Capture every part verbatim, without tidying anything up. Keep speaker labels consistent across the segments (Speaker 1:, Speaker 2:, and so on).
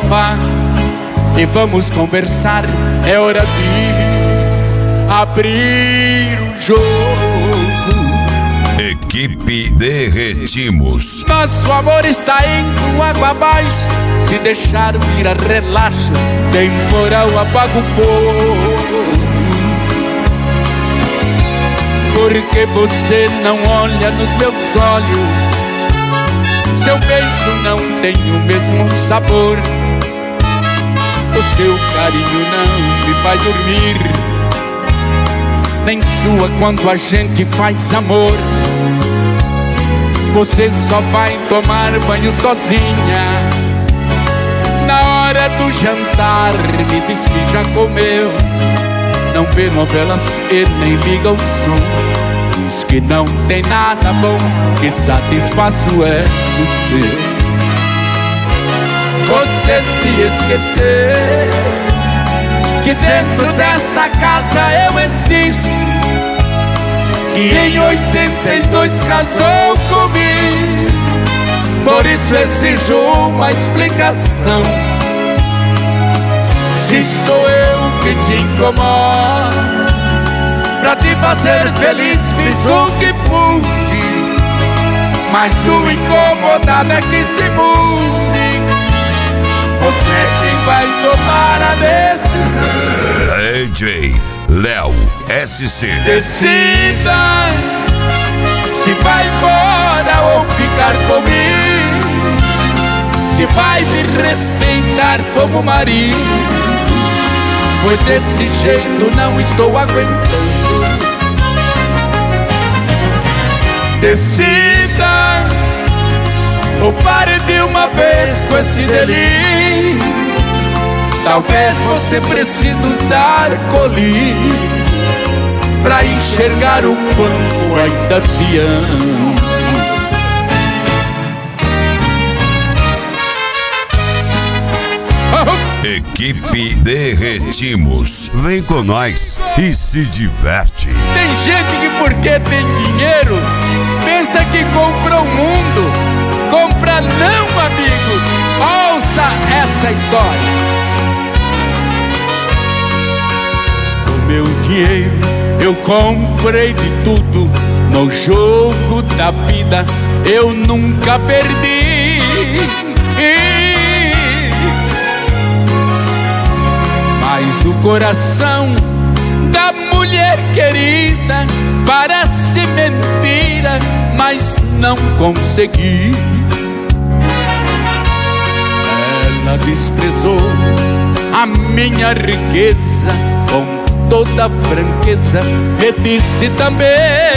Speaker 1: sofá e vamos conversar. É hora de abrir o jogo.
Speaker 2: Equipe Derretimos.
Speaker 1: Nosso amor está indo água abaixo. Se deixar virar relaxo, temporal apaga o fogo. Porque você não olha nos meus olhos, seu beijo não tem o mesmo sabor, o seu carinho não me faz dormir, nem sua quando a gente faz amor. Você só vai tomar banho sozinha na hora do jantar, me diz que já comeu. Não vê novelas e nem liga o som, diz que não tem nada bom que satisfaço é o seu. Você se esqueceu que dentro desta casa eu existo, que em oitenta e dois casou comigo. Por isso exijo uma explicação. Se sou eu que te incomoda, pra te fazer feliz fiz o que pude, mas o incomodado é que se mude. Você é quem vai tomar a decisão.
Speaker 2: D J Léo S C.
Speaker 1: Decida se vai embora ou ficar comigo, se vai me respeitar como marido, pois desse jeito não estou aguentando. Decida ou pare de uma vez com esse delírio. Talvez você precise usar colírio pra enxergar o quanto ainda te amo.
Speaker 2: Equipe Derretimos. Vem com nós e se diverte.
Speaker 1: Tem gente que porque tem dinheiro pensa que compra o mundo. Compra não, amigo. Ouça essa história. Com meu dinheiro eu comprei de tudo. No jogo da vida eu nunca perdi. Mas o coração da mulher querida parece mentira, mas não consegui. Ela desprezou a minha riqueza, com toda franqueza me disse também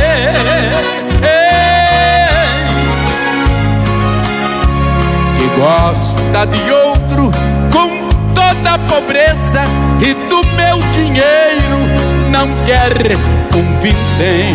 Speaker 1: que gosta de outro com toda a pobreza, e do meu dinheiro não quer um vintém.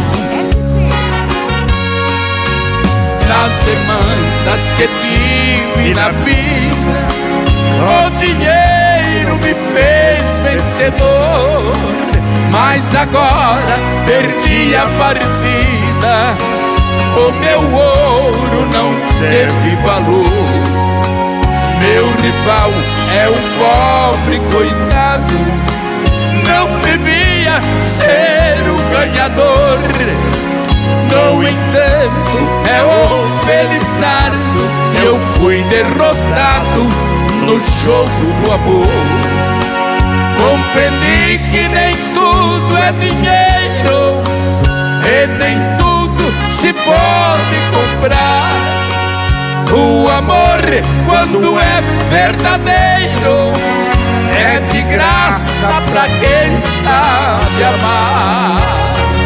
Speaker 1: Nas demandas que tive na vida, o dinheiro me fez vencedor, mas agora perdi a partida, o meu ouro não teve valor. Meu rival é um pobre coitado, não devia ser o ganhador. No entanto, é o Felizardo, eu fui derrotado no jogo do amor. Compreendi que nem tudo é dinheiro e nem tudo se pode comprar. O amor, quando é verdadeiro, é de graça pra quem sabe amar.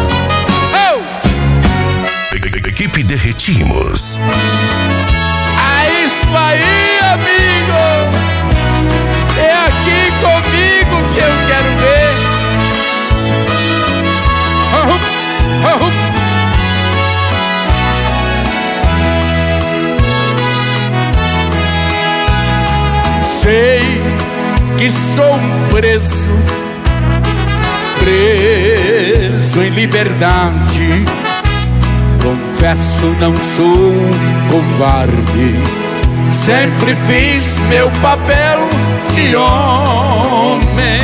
Speaker 1: Oh!
Speaker 2: Equipe Derretimos.
Speaker 1: É isso aí, amigo. É aqui comigo que eu quero ver. Oh, oh. Sei que sou um preso, preso em liberdade. Confesso, não sou um covarde, sempre fiz meu papel de homem.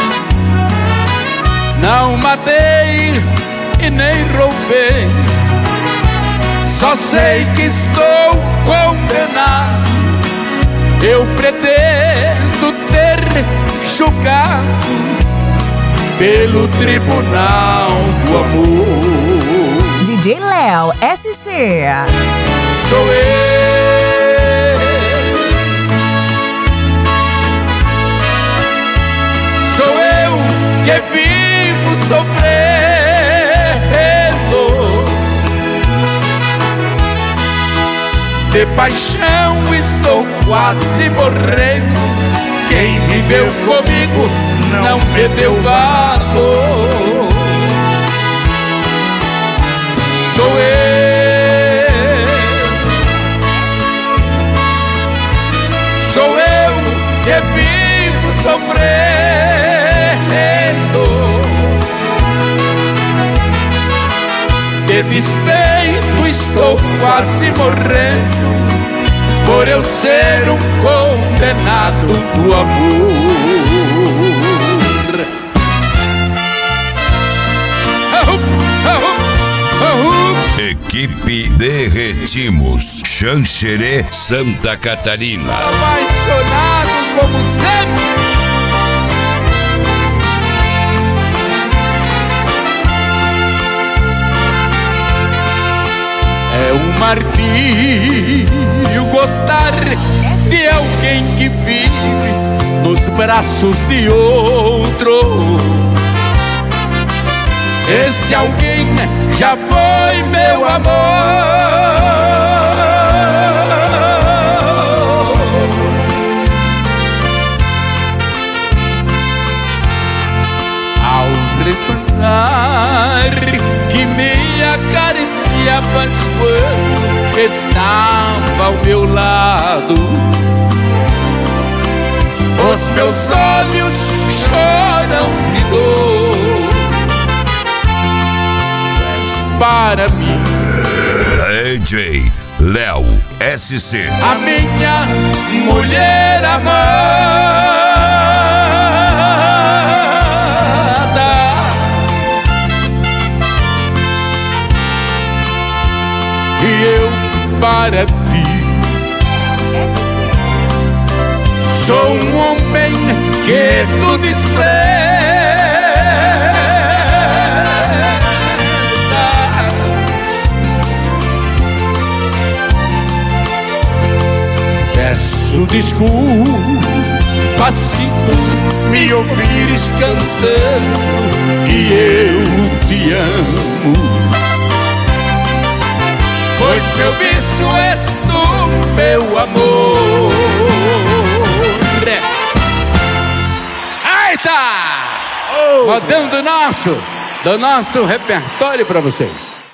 Speaker 1: Não matei e nem roubei, só sei que estou condenado. Eu pretendo ter julgado pelo Tribunal do Amor.
Speaker 3: D J Léo S C.
Speaker 1: Sou eu, sou eu que vivo sofrendo, de paixão estou quase morrendo. Quem viveu comigo não me deu valor. Sou eu, sou eu que vivo sofrendo, de despeito estou quase morrendo, por eu ser um condenado do amor.
Speaker 2: Equipe Derretimos, Xanxerê, Santa Catarina.
Speaker 1: Apaixonado como sempre. É um martírio gostar de alguém que vive nos braços de outro. Este alguém já foi meu amor. Ao repensar que me acariciavas quando estava ao meu lado, os meus olhos choram de dor. Para mim,
Speaker 2: D J Léo S C,
Speaker 1: a minha mulher amada, e eu para ti sou um homem que tu desprezas. Peço desculpa se tu me ouvires cantando que eu te amo, pois meu vício és tu, meu amor. Eita! Modão do nosso, do nosso repertório pra vocês.